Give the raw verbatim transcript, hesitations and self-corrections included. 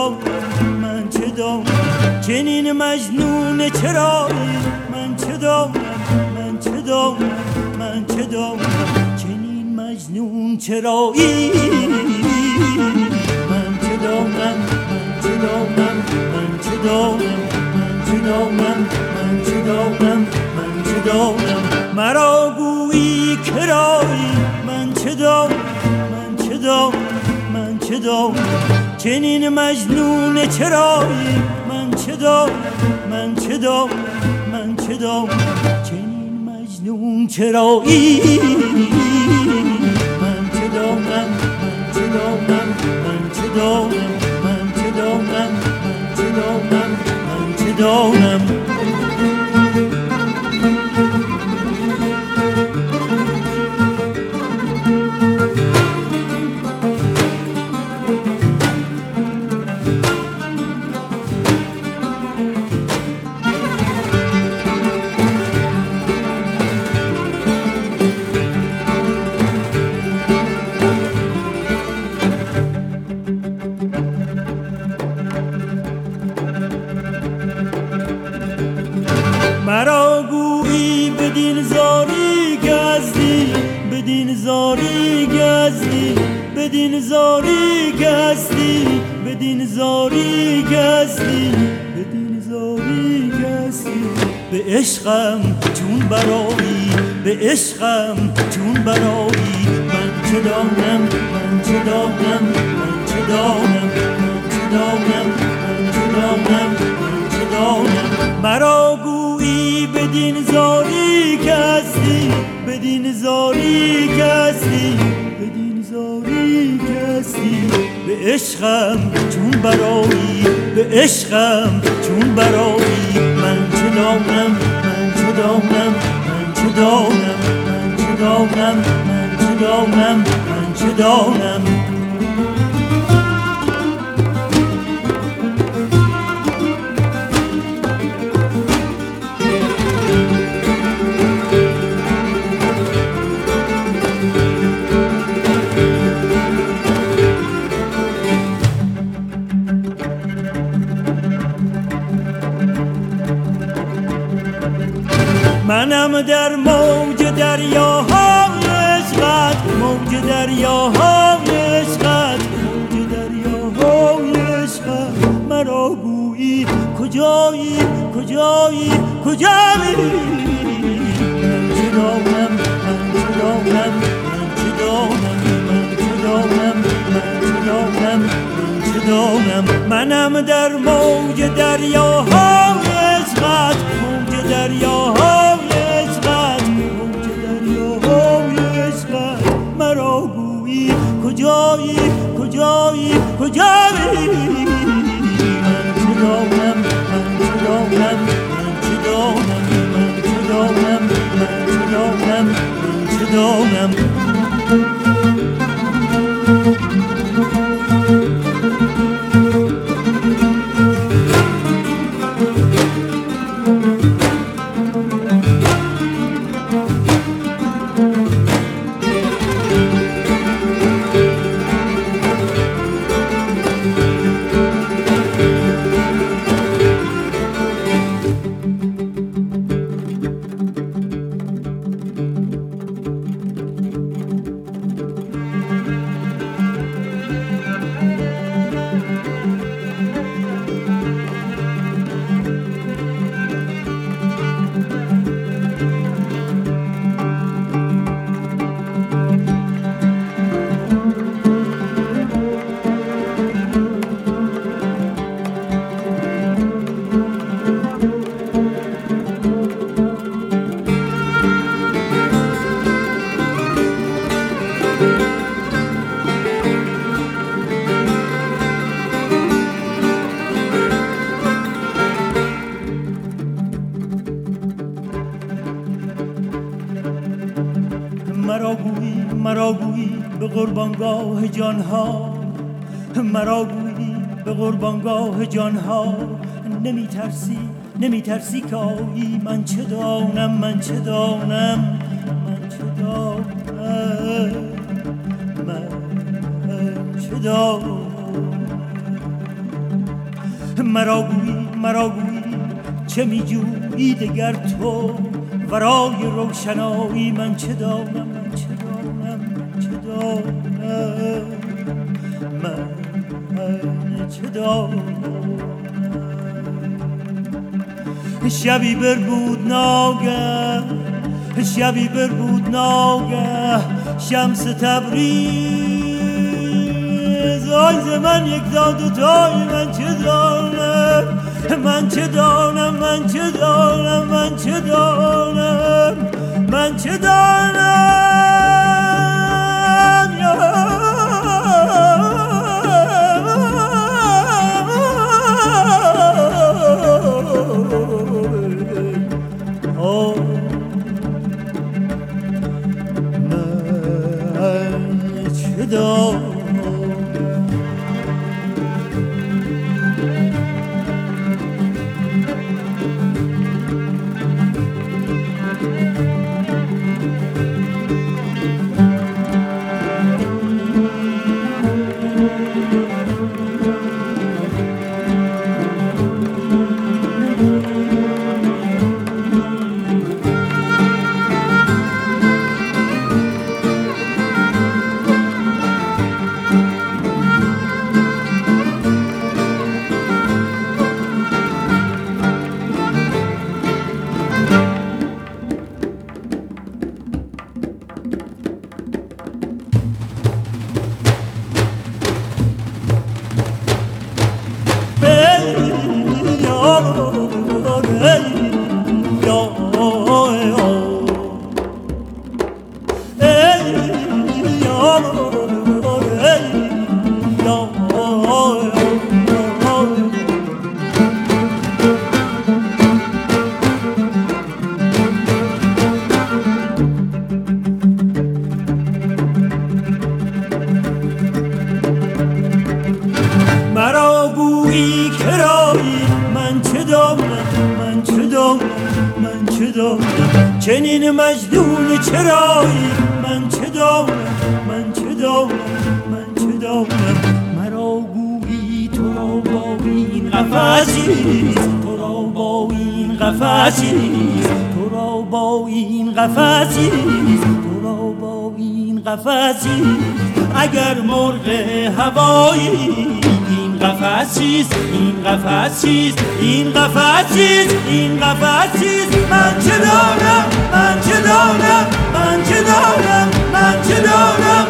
دانم من چه دانم چنین مجنون چرایی من چه دانم من چه دانم من چه دانم چنین مجنون چرایی من چه دانم من چه دانم من چه دانم من چه دانم من چه دانم من چه دانم مرا گویی کرایی من چه دانم من چه دانم من چه دانم چنین مجنون چرایی من چه دانم من چه دانم من چه دانم چنین مجنون چرایی من چه دانم من چه دانم من چه دانم من چه دانم من چه دانم من چه دانم مرا گویی بدین زاری گزدی بدین زاری گزدی بدین زاری گزدی بدین زاری گزدی بدین زاری گزدی به عشقم چون برایی به عشقم چون برایی من چه دانم من چه دانم من چه دانم من چه دانم من چه دانم من چه دانم مرا گویی بدین زاری گزدی بدین زاری گزدی بدین زاری گزدی به عشقم چون برایی به عشقم چون برایی من چه دانم من چه دانم من چه دانم من چه دانم من چه دانم من چه دانم منم در موج دریاهای عشقت موج دریاهای عشقت موج دریاهای عشقت مرا گویی کجایی کجایی کجایی من چه دانم من چه دانم من چه دانم من چه دانم من چه دانم من چه دانم منم در موج دریاهای عشقت موج دریاهای مرا گویی کجایی کجایی کجایی من چه دانم من چه دانم من چه دانم من چه دانم من چه دانم من چه دانم مرا گویی مرا گویی به قربانگاه جانها مرا گویی به قربانگاه جانها نمی ترسی نمی ترسی که آیی من چه دانم من چه دانم من چه دانم من چه دانم مرا گویی مرا گویی چه میجویی دگر تو ورای روشنایی من چه دانم من چه دانم من چه دانم من چه دانم شبی بربود ناگه شبی بربود ناگه شمس تبریز آیز من یک داد و تای من چه دانم من چه دانم من چه دانم من چه دانم من چه دانم یا چنین مجنون چرایی من چه دانم من چه دانم من چه دانم مرا گویی تو را با این قفسی تو را با این قفسی تو را با این قفسی تو را با این قفسی اگر مرغ هوایی این قفسیست این قفسیست این قفسیست این قفسیست من چه دانم من چه دانم من چه دانم من چه دانم